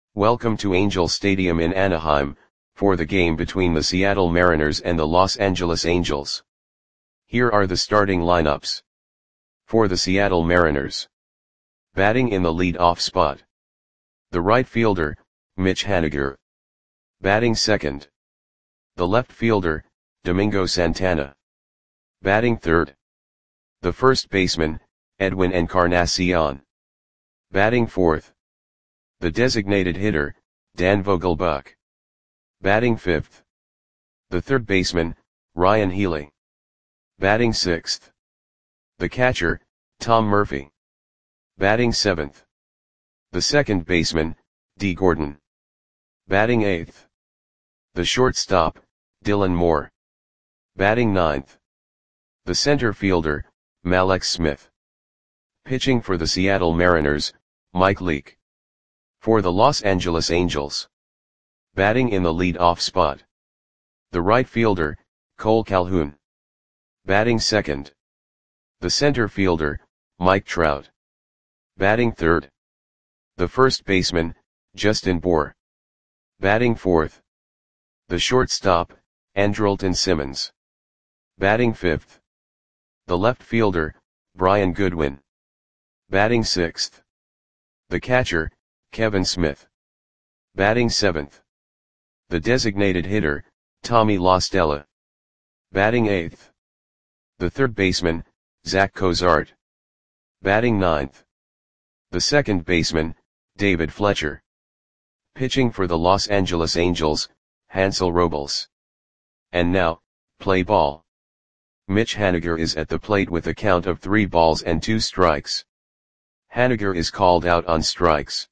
Welcome to Angel Stadium in Anaheim, for the game between the Seattle Mariners and the Los Angeles Angels. Here are the starting lineups. For the Seattle Mariners. Batting in the lead-off spot. The right fielder, Mitch Haniger. Batting second. The left fielder, Domingo Santana. Batting third. The first baseman, Edwin Encarnacion. Batting fourth. The designated hitter, Dan Vogelbach. Batting fifth. The third baseman, Ryan Healy. Batting sixth. The catcher, Tom Murphy. Batting seventh. The second baseman, Dee Gordon. Batting eighth. The shortstop, Dylan Moore. Batting ninth. The center fielder, Mallex Smith. Pitching for the Seattle Mariners, Mike Leake. For the Los Angeles Angels. Batting in the lead-off spot. The right fielder, Cole Calhoun. Batting second. The center fielder, Mike Trout. Batting third. The first baseman, Justin Bour. Batting fourth. The shortstop, Andrelton Simmons. Batting fifth. The left fielder, Brian Goodwin. Batting sixth. The catcher, Kevin Smith. Batting seventh. The designated hitter, Tommy La Stella. Batting eighth. The third baseman, Zach Cozart. Batting ninth. The second baseman, David Fletcher. Pitching for the Los Angeles Angels, Hansel Robles. And now, play ball. Mitch Haniger is at the plate with a count of 3 balls and 2 strikes. Haniger is called out on strikes.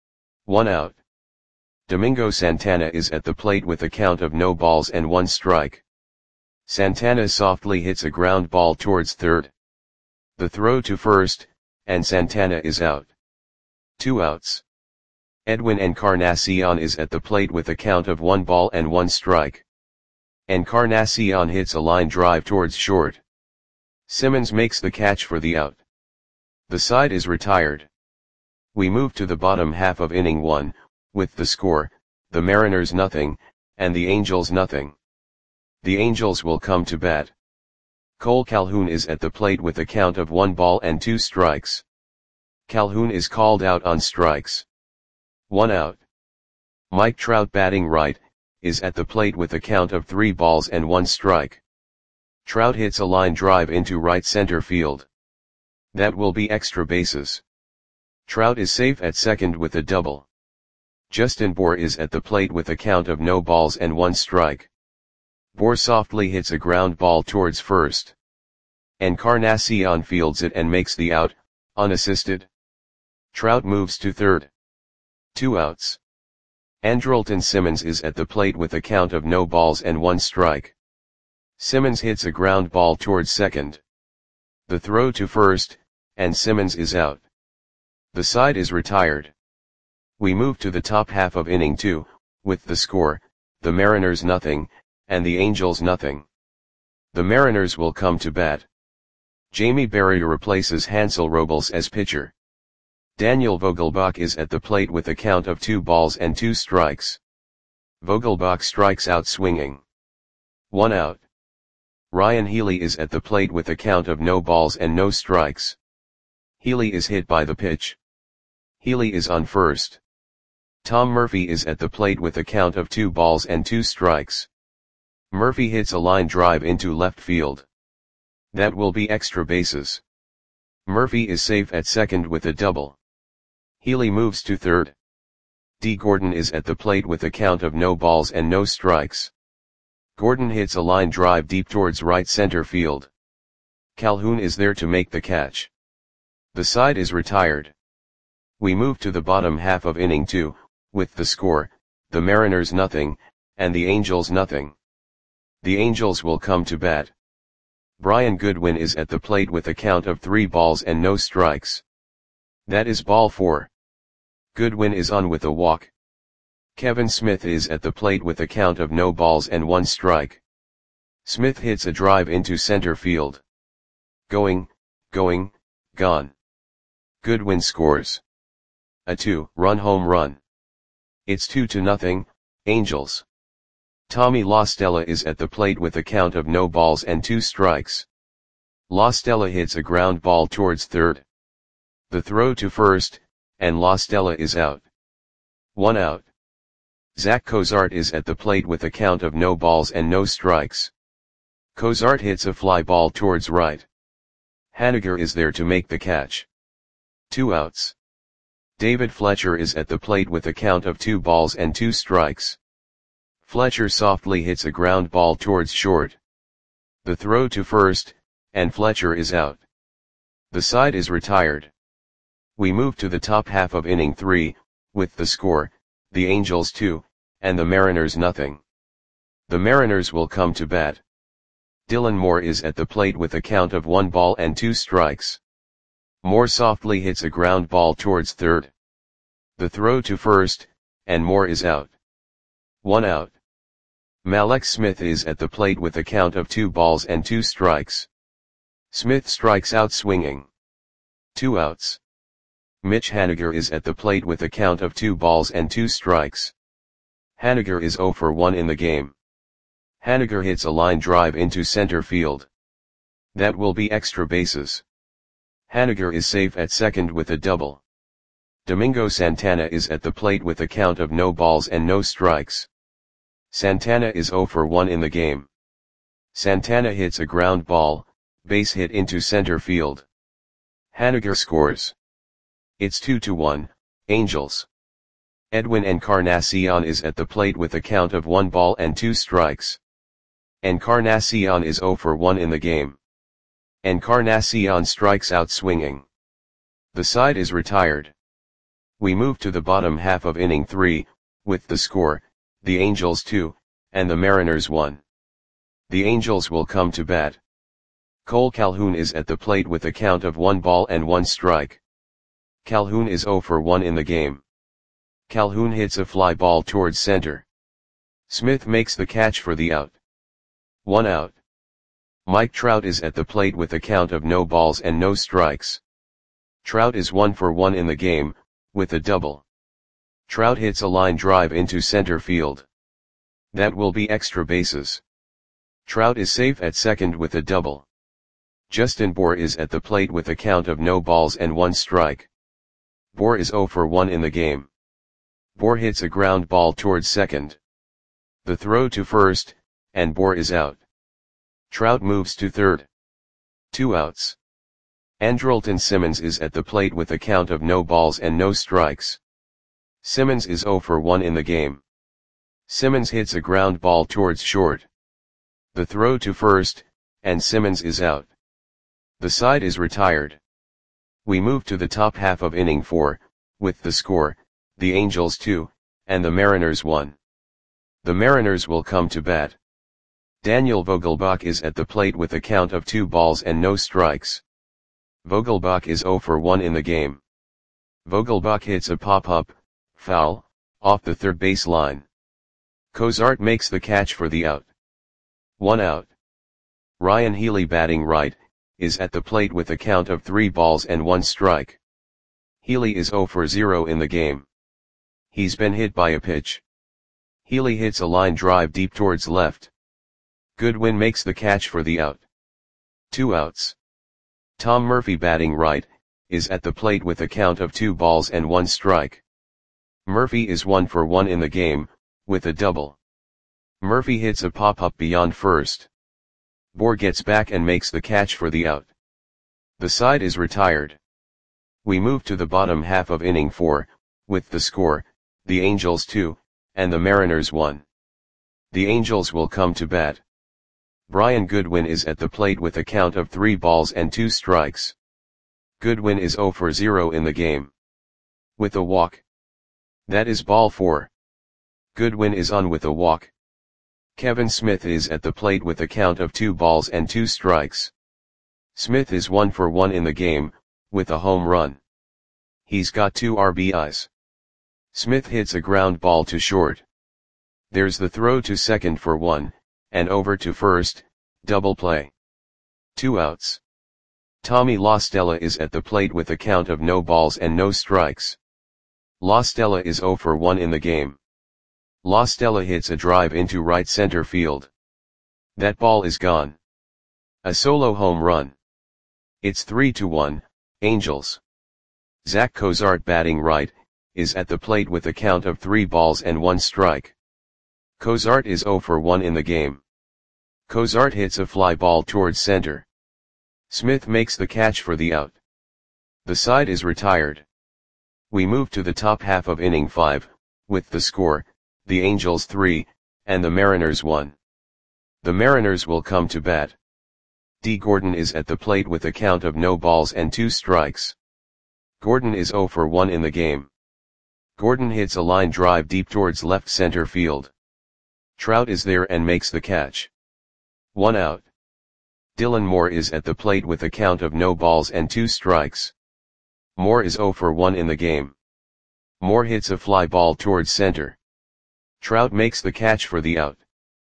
1 out. Domingo Santana is at the plate with a count of no balls and 1 strike. Santana softly hits a ground ball towards third. The throw to first, and Santana is out. 2 outs. Edwin Encarnacion is at the plate with a count of 1 ball and 1 strike. Encarnacion hits a line drive towards short. Simmons makes the catch for the out. The side is retired. We move to the bottom half of inning 1, with the score, the Mariners nothing, and the Angels nothing. The Angels will come to bat. Cole Calhoun is at the plate with a count of 1 ball and 2 strikes. Calhoun is called out on strikes. 1 out. Mike Trout batting right, is at the plate with a count of 3 balls and 1 strike. Trout hits a line drive into right center field. That will be extra bases. Trout is safe at second with a double. Justin Bour is at the plate with a count of no balls and 1 strike. Bour softly hits a ground ball towards first. Encarnacion fields it and makes the out, unassisted. Trout moves to third. 2 outs. Andrelton Simmons is at the plate with a count of no balls and 1 strike. Simmons hits a ground ball towards second. The throw to first, and Simmons is out. The side is retired. We move to the top half of inning 2, with the score, the Mariners nothing, and the Angels nothing. The Mariners will come to bat. Jamie Barrier replaces Hansel Robles as pitcher. Daniel Vogelbach is at the plate with a count of 2 balls and 2 strikes. Vogelbach strikes out swinging. 1 out. Ryan Healy is at the plate with a count of no balls and no strikes. Healy is hit by the pitch. Healy is on first. Tom Murphy is at the plate with a count of 2 balls and 2 strikes. Murphy hits a line drive into left field. That will be extra bases. Murphy is safe at second with a double. Healy moves to third. Dee Gordon is at the plate with a count of no balls and no strikes. Gordon hits a line drive deep towards right center field. Calhoun is there to make the catch. The side is retired. We move to the bottom half of inning 2, with the score, the Mariners nothing, and the Angels nothing. The Angels will come to bat. Brian Goodwin is at the plate with a count of 3 balls and no strikes. That is ball 4. Goodwin is on with a walk. Kevin Smith is at the plate with a count of no balls and 1 strike. Smith hits a drive into center field. Going, gone. Goodwin scores a 2-run home run. It's 2-0, Angels. Tommy La Stella is at the plate with a count of no balls and 2 strikes. La Stella hits a ground ball towards third. The throw to first, and La Stella is out. 1 out. Zach Cozart is at the plate with a count of no balls and no strikes. Cozart hits a fly ball towards right. Haniger is there to make the catch. 2 outs. David Fletcher is at the plate with a count of 2 balls and 2 strikes. Fletcher softly hits a ground ball towards short. The throw to first, and Fletcher is out. The side is retired. We move to the top half of inning 3, with the score, the Angels 2, and the Mariners nothing. The Mariners will come to bat. Dylan Moore is at the plate with a count of 1 ball and 2 strikes. Moore softly hits a ground ball towards third. The throw to first, and Moore is out. 1 out. Mallex Smith is at the plate with a count of 2 balls and 2 strikes. Smith strikes out swinging. 2 outs. Mitch Haniger is at the plate with a count of 2 balls and 2 strikes. Haniger is 0 for 1 in the game. Haniger hits a line drive into center field. That will be extra bases. Haniger is safe at second with a double. Domingo Santana is at the plate with a count of no balls and no strikes. Santana is 0 for 1 in the game. Santana hits a ground ball, base hit into center field. Haniger scores. It's 2-1, Angels. Edwin Encarnacion is at the plate with a count of 1 ball and 2 strikes. Encarnacion is 0 for 1 in the game. Encarnacion strikes out swinging. The side is retired. We move to the bottom half of inning 3, with the score, the Angels 2, and the Mariners 1. The Angels will come to bat. Cole Calhoun is at the plate with a count of 1 ball and 1 strike. Calhoun is 0 for 1 in the game. Calhoun hits a fly ball towards center. Smith makes the catch for the out. 1 out. Mike Trout is at the plate with a count of no balls and no strikes. Trout is 1 for 1 in the game, with a double. Trout hits a line drive into center field. That will be extra bases. Trout is safe at second with a double. Justin Bour is at the plate with a count of no balls and 1 strike. Bour is 0 for 1 in the game. Bour hits a ground ball towards second. The throw to first, and Bour is out. Trout moves to third. 2 outs. Andrelton Simmons is at the plate with a count of no balls and no strikes. Simmons is 0 for 1 in the game. Simmons hits a ground ball towards short. The throw to first, and Simmons is out. The side is retired. We move to the top half of inning 4, with the score, the Angels 2, and the Mariners 1. The Mariners will come to bat. Daniel Vogelbach is at the plate with a count of 2 balls and no strikes. Vogelbach is 0 for 1 in the game. Vogelbach hits a pop-up, foul, off the third base line. Cozart makes the catch for the out. 1 out. Ryan Healy batting right, is at the plate with a count of 3 balls and 1 strike. Healy is 0 for 0 in the game. He's been hit by a pitch. Healy hits a line drive deep towards left. Goodwin makes the catch for the out. 2 outs. Tom Murphy batting right, is at the plate with a count of 2 balls and 1 strike. Murphy is 1 for 1 in the game, with a double. Murphy hits a pop-up beyond first. Bour gets back and makes the catch for the out. The side is retired. We move to the bottom half of inning 4, with the score, the Angels 2, and the Mariners 1. The Angels will come to bat. Brian Goodwin is at the plate with a count of 3 balls and 2 strikes. Goodwin is 0 for 0 in the game. With a walk. That is ball 4. Goodwin is on with a walk. Kevin Smith is at the plate with a count of 2 balls and 2 strikes. Smith is 1 for 1 in the game, with a home run. He's got 2 RBIs. Smith hits a ground ball to short. There's the throw to second for 1, and over to first, double play. 2 outs. Tommy La Stella is at the plate with a count of no balls and no strikes. La Stella is 0 for 1 in the game. La Stella hits a drive into right center field. That ball is gone. A solo home run. It's 3-1, Angels. Zach Cozart, batting right, is at the plate with a count of 3 balls and 1 strike. Cozart is 0 for 1 in the game. Cozart hits a fly ball towards center. Smith makes the catch for the out. The side is retired. We move to the top half of inning 5, with the score, the Angels 3, and the Mariners 1. The Mariners will come to bat. D. Gordon is at the plate with a count of no balls and 2 strikes. Gordon is 0 for 1 in the game. Gordon hits a line drive deep towards left center field. Trout is there and makes the catch. 1 out. Dylan Moore is at the plate with a count of no balls and 2 strikes. Moore is 0 for 1 in the game. Moore hits a fly ball towards center. Trout makes the catch for the out.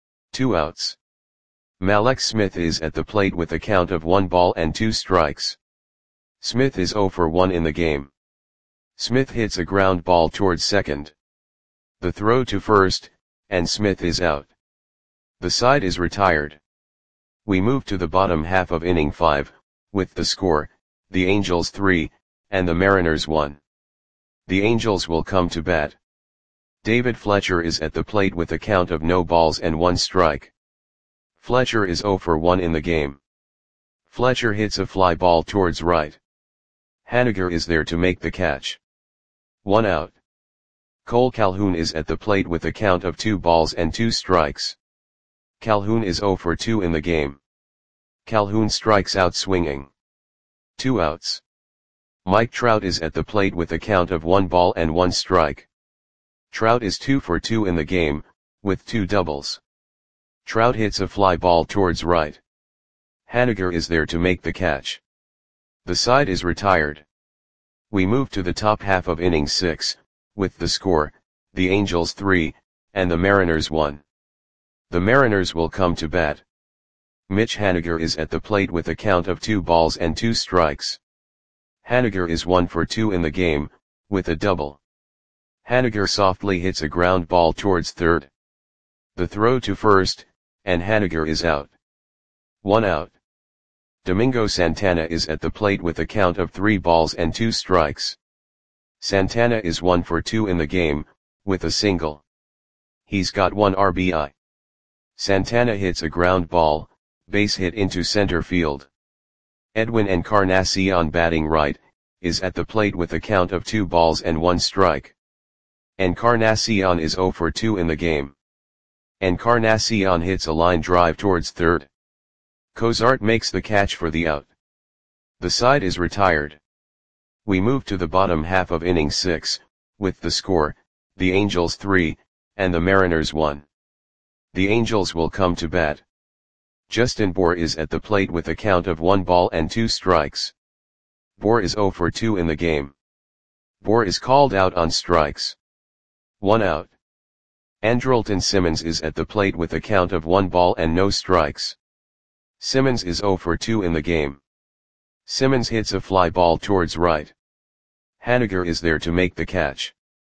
2 outs. Mallex Smith is at the plate with a count of 1 ball and 2 strikes. Smith is 0 for 1 in the game. Smith hits a ground ball towards second. The throw to first, and Smith is out. The side is retired. We move to the bottom half of inning 5, with the score, the Angels 3, and the Mariners 1. The Angels will come to bat. David Fletcher is at the plate with a count of no balls and 1 strike. Fletcher is 0 for 1 in the game. Fletcher hits a fly ball towards right. Haniger is there to make the catch. 1 out. Cole Calhoun is at the plate with a count of 2 balls and 2 strikes. Calhoun is 0 for 2 in the game. Calhoun strikes out swinging. 2 outs. Mike Trout is at the plate with a count of 1 ball and 1 strike. Trout is 2 for 2 in the game, with 2 doubles. Trout hits a fly ball towards right. Haniger is there to make the catch. The side is retired. We move to the top half of inning 6, with the score, the Angels 3, and the Mariners 1. The Mariners will come to bat. Mitch Haniger is at the plate with a count of 2 balls and 2 strikes. Haniger is 1 for 2 in the game, with a double. Haniger softly hits a ground ball towards third. The throw to first, and Haniger is out. 1 out. Domingo Santana is at the plate with a count of 3 balls and 2 strikes. Santana is 1 for 2 in the game, with a single. He's got 1 RBI. Santana hits a ground ball, base hit into center field. Edwin Encarnacion, batting right, is at the plate with a count of 2 balls and 1 strike. Encarnacion is 0 for 2 in the game. Encarnacion hits a line drive towards third. Cozart makes the catch for the out. The side is retired. We move to the bottom half of inning 6, with the score, the Angels 3, and the Mariners 1. The Angels will come to bat. Justin Bour is at the plate with a count of 1 ball and 2 strikes. Bour is 0 for 2 in the game. Bour is called out on strikes. 1 out. Andrelton Simmons is at the plate with a count of 1 ball and no strikes. Simmons is 0 for 2 in the game. Simmons hits a fly ball towards right. Haniger is there to make the catch.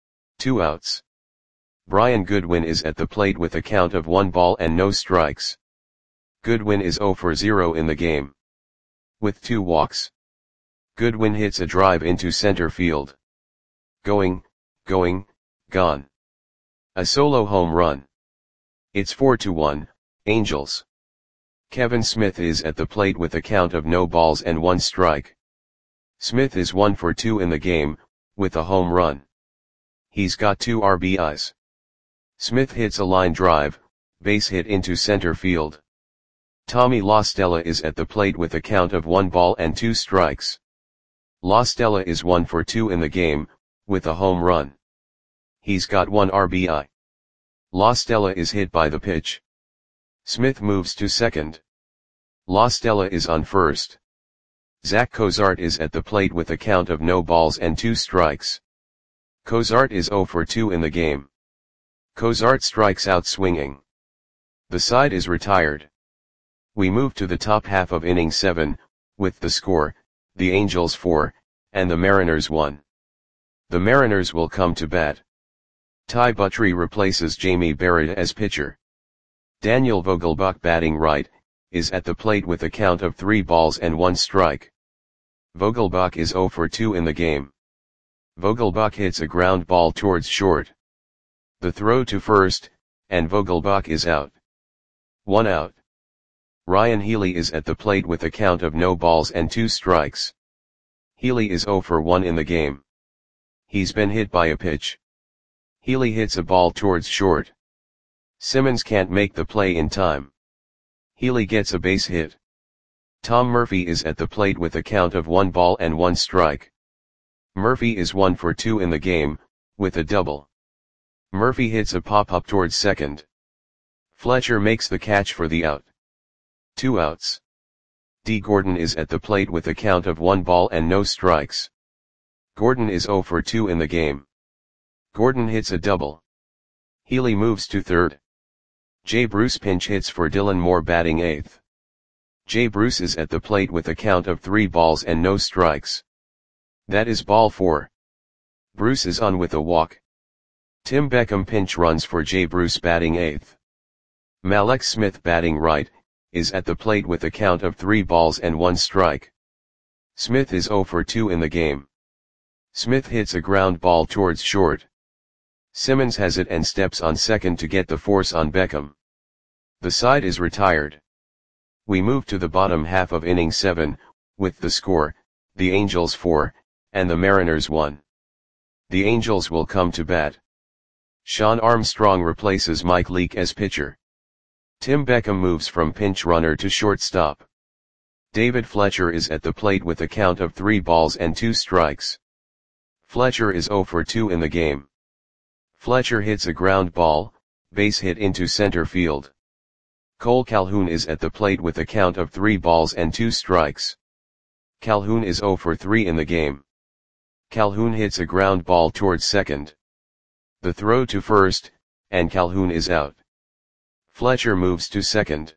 2 outs. Brian Goodwin is at the plate with a count of 1 ball and no strikes. Goodwin is 0 for 0 in the game. With 2 walks. Goodwin hits a drive into center field. Going, gone. A solo home run. It's 4-1, Angels. Kevin Smith is at the plate with a count of no balls and 1 strike. Smith is 1 for 2 in the game, with a home run. He's got 2 RBIs. Smith hits a line drive, base hit into center field. Tommy La Stella is at the plate with a count of 1 ball and 2 strikes. La Stella is 1 for 2 in the game, with a home run. He's got 1 RBI. La Stella is hit by the pitch. Smith moves to second. La Stella is on first. Zach Cozart is at the plate with a count of no balls and 2 strikes. Cozart is 0 for 2 in the game. Cozart strikes out swinging. The side is retired. We move to the top half of inning 7, with the score, the Angels 4, and the Mariners 1. The Mariners will come to bat. Ty Buttrey replaces Jamie Barrett as pitcher. Daniel Vogelbach, batting right, is at the plate with a count of 3 balls and 1 strike. Vogelbach is 0 for 2 in the game. Vogelbach hits a ground ball towards short. The throw to first, and Vogelbach is out. 1 out. Ryan Healy is at the plate with a count of no balls and 2 strikes. Healy is 0 for 1 in the game. He's been hit by a pitch. Healy hits a ball towards short. Simmons can't make the play in time. Healy gets a base hit. Tom Murphy is at the plate with a count of 1 ball and 1 strike. Murphy is 1 for 2 in the game, with a double. Murphy hits a pop-up towards second. Fletcher makes the catch for the out. 2 outs. D. Gordon is at the plate with a count of 1 ball and no strikes. Gordon is 0 for 2 in the game. Gordon hits a double. Healy moves to third. Jay Bruce pinch hits for Dylan Moore, batting 8th. Jay Bruce is at the plate with a count of 3 balls and no strikes. That is ball 4. Bruce is on with a walk. Tim Beckham pinch runs for Jay Bruce, batting 8th. Malek Smith, batting right, is at the plate with a count of 3 balls and 1 strike. Smith is 0 for 2 in the game. Smith hits a ground ball towards short. Simmons has it and steps on second to get the force on Beckham. The side is retired. We move to the bottom half of inning 7, with the score, the Angels 4, and the Mariners 1. The Angels will come to bat. Sean Armstrong replaces Mike Leake as pitcher. Tim Beckham moves from pinch runner to shortstop. David Fletcher is at the plate with a count of 3 balls and 2 strikes. Fletcher is 0 for 2 in the game. Fletcher hits a ground ball, base hit into center field. Cole Calhoun is at the plate with a count of 3 balls and 2 strikes. Calhoun is 0 for 3 in the game. Calhoun hits a ground ball towards second. The throw to first, and Calhoun is out. Fletcher moves to second.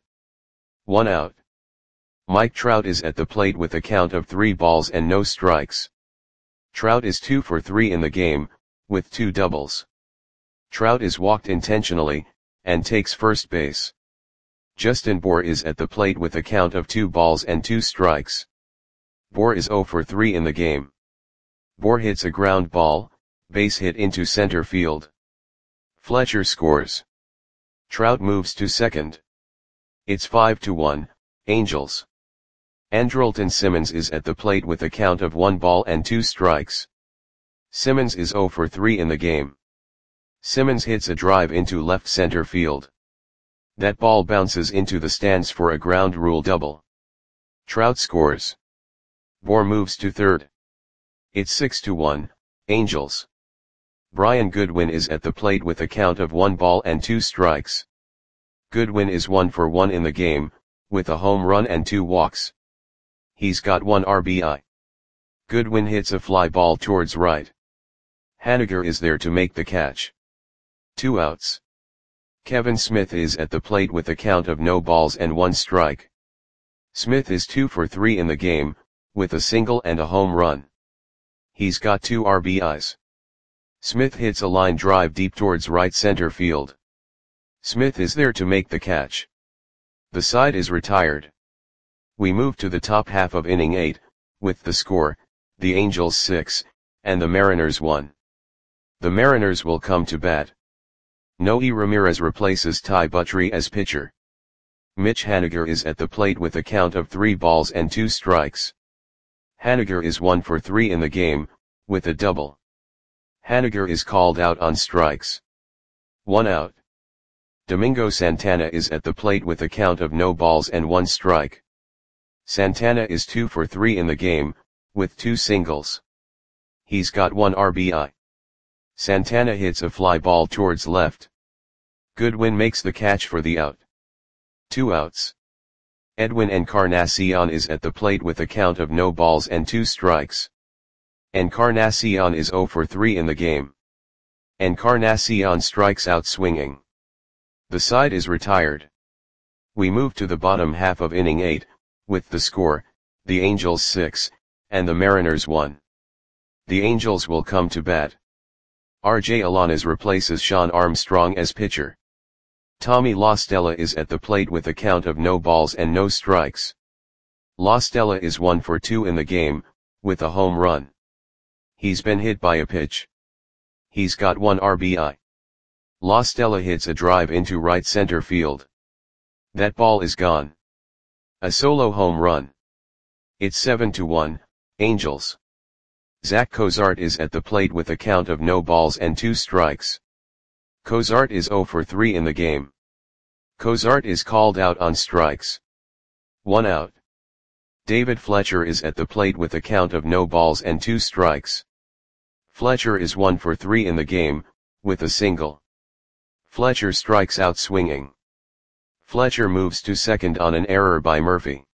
1 out. Mike Trout is at the plate with a count of 3 balls and no strikes. Trout is 2 for 3 in the game, with 2 doubles. Trout is walked intentionally, and takes first base. Justin Bour is at the plate with a count of 2 balls and 2 strikes. Bour is 0 for 3 in the game. Bour hits a ground ball, base hit into center field. Fletcher scores. Trout moves to second. It's 5-1, Angels. Andrelton Simmons is at the plate with a count of 1 ball and 2 strikes. Simmons is 0 for 3 in the game. Simmons hits a drive into left center field. That ball bounces into the stands for a ground rule double. Trout scores. Bour moves to third. It's 6-1, Angels. Brian Goodwin is at the plate with a count of 1 ball and 2 strikes. Goodwin is 1 for 1 in the game, with a home run and 2 walks. He's got 1 RBI. Goodwin hits a fly ball towards right. Haniger is there to make the catch. 2 outs. Kevin Smith is at the plate with a count of no balls and 1 strike. Smith is 2 for 3 in the game, with a single and a home run. He's got 2 RBIs. Smith hits a line drive deep towards right center field. Smith is there to make the catch. The side is retired. We move to the top half of inning 8, with the score, the Angels 6, and the Mariners 1. The Mariners will come to bat. Noe Ramirez replaces Ty Buttrey as pitcher. Mitch Haniger is at the plate with a count of 3 balls and 2 strikes. Haniger is 1 for 3 in the game, with a double. Haniger is called out on strikes. 1 out. Domingo Santana is at the plate with a count of no balls and 1 strike. Santana is 2 for 3 in the game, with 2 singles. He's got 1 RBI. Santana hits a fly ball towards left. Goodwin makes the catch for the out. 2 outs. Edwin Encarnacion is at the plate with a count of no balls and 2 strikes. Encarnacion is 0 for 3 in the game. Encarnacion strikes out swinging. The side is retired. We move to the bottom half of inning 8, with the score, the Angels 6, and the Mariners 1. The Angels will come to bat. RJ Alanes replaces Sean Armstrong as pitcher. Tommy La Stella is at the plate with a count of no balls and no strikes. La Stella is 1 for 2 in the game, with a home run. He's been hit by a pitch. He's got 1 RBI. La Stella hits a drive into right center field. That ball is gone. A solo home run. It's 7-1, Angels. Zach Cozart is at the plate with a count of no balls and 2 strikes. Cozart is 0 for 3 in the game. Cozart is called out on strikes. 1 out. David Fletcher is at the plate with a count of no balls and 2 strikes. Fletcher is 1 for 3 in the game, with a single. Fletcher strikes out swinging. Fletcher moves to second on an error by Murphy.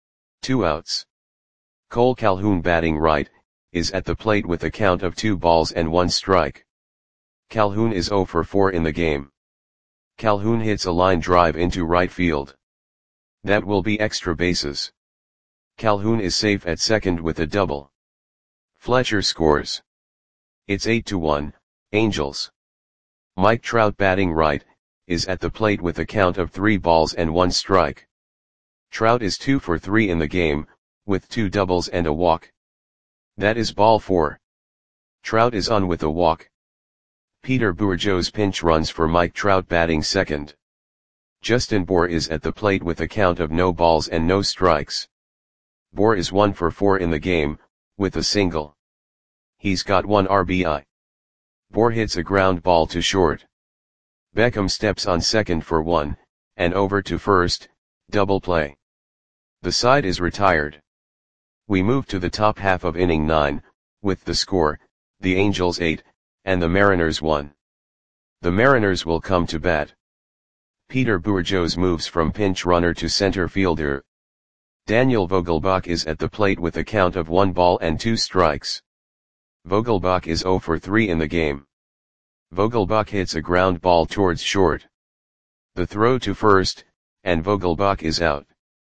2 outs. Cole Calhoun, batting right, is at the plate with a count of 2 balls and 1 strike. Calhoun is 0 for 4 in the game. Calhoun hits a line drive into right field. That will be extra bases. Calhoun is safe at second with a double. Fletcher scores. It's 8-1, Angels. Mike Trout, batting right, is at the plate with a count of 3 balls and 1 strike. Trout is 2 for 3 in the game, with 2 doubles and a walk. That is ball 4. Trout is on with a walk. Peter Bourgeau's pinch runs for Mike Trout, batting second. Justin Bour is at the plate with a count of no balls and no strikes. Bour is 1 for 4 in the game, with a single. He's got 1 RBI. Bour hits a ground ball to short. Beckham steps on second for 1, and over to first, double play. The side is retired. We move to the top half of inning 9, with the score, the Angels 8, and the Mariners 1. The Mariners will come to bat. Peter Bourgeau moves from pinch runner to center fielder. Daniel Vogelbach is at the plate with a count of 1 ball and 2 strikes. Vogelbach is 0 for 3 in the game. Vogelbach hits a ground ball towards short. The throw to first, and Vogelbach is out.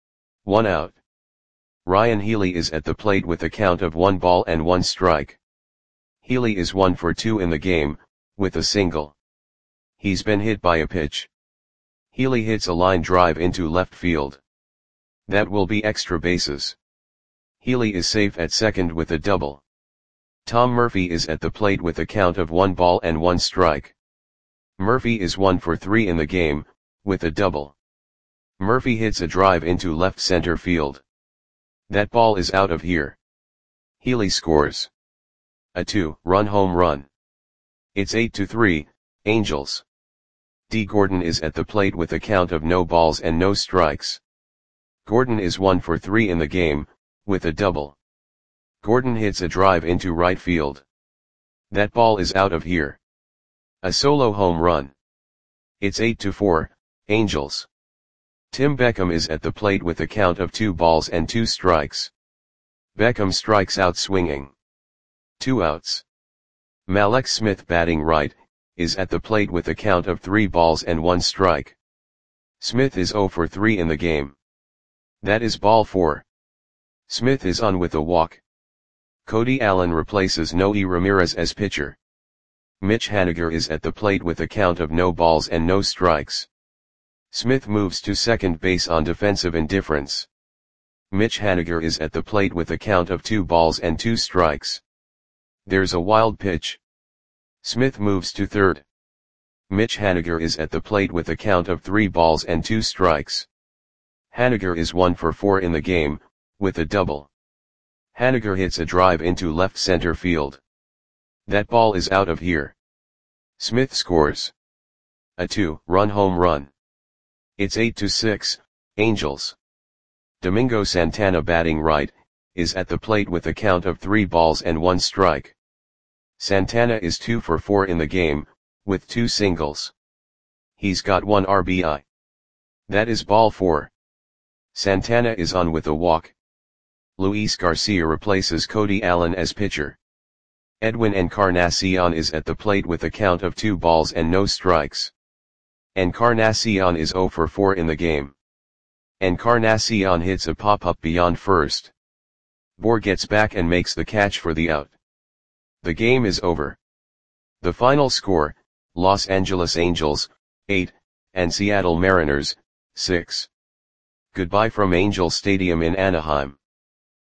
1 out. Ryan Healy is at the plate with a count of 1 ball and 1 strike. Healy is 1 for 2 in the game, with a single. He's been hit by a pitch. Healy hits a line drive into left field. That will be extra bases. Healy is safe at second with a double. Tom Murphy is at the plate with a count of 1 ball and 1 strike. Murphy is 1 for 3 in the game, with a double. Murphy hits a drive into left center field. That ball is out of here. Healy scores. A 2-run home run. It's 8-3, Angels. D. Gordon is at the plate with a count of no balls and no strikes. Gordon is 1 for 3 in the game, with a double. Gordon hits a drive into right field. That ball is out of here. A solo home run. It's 8-4, Angels. Tim Beckham is at the plate with a count of 2 balls and 2 strikes. Beckham strikes out swinging. 2 outs. Mallex Smith, batting right, is at the plate with a count of 3 balls and 1 strike. Smith is 0 for 3 in the game. That is ball 4. Smith is on with a walk. Cody Allen replaces Noe Ramirez as pitcher. Mitch Haniger is at the plate with a count of no balls and no strikes. Smith moves to second base on defensive indifference. Mitch Haniger is at the plate with a count of 2 balls and 2 strikes. There's a wild pitch. Smith moves to third. Mitch Haniger is at the plate with a count of 3 balls and 2 strikes. Haniger is 1 for 4 in the game, with a double. Haniger hits a drive into left center field. That ball is out of here. Smith scores. A 2-run home run. It's 8-6, Angels. Domingo Santana, batting right, is at the plate with a count of 3 balls and 1 strike. Santana is 2 for 4 in the game, with 2 singles. He's got 1 RBI. That is ball 4. Santana is on with a walk. Luis Garcia replaces Cody Allen as pitcher. Edwin Encarnacion is at the plate with a count of 2 balls and no strikes. Encarnacion is 0 for 4 in the game. Encarnacion hits a pop-up beyond first. Bour gets back and makes the catch for the out. The game is over. The final score, Los Angeles Angels, 8, and Seattle Mariners, 6. Goodbye from Angel Stadium in Anaheim.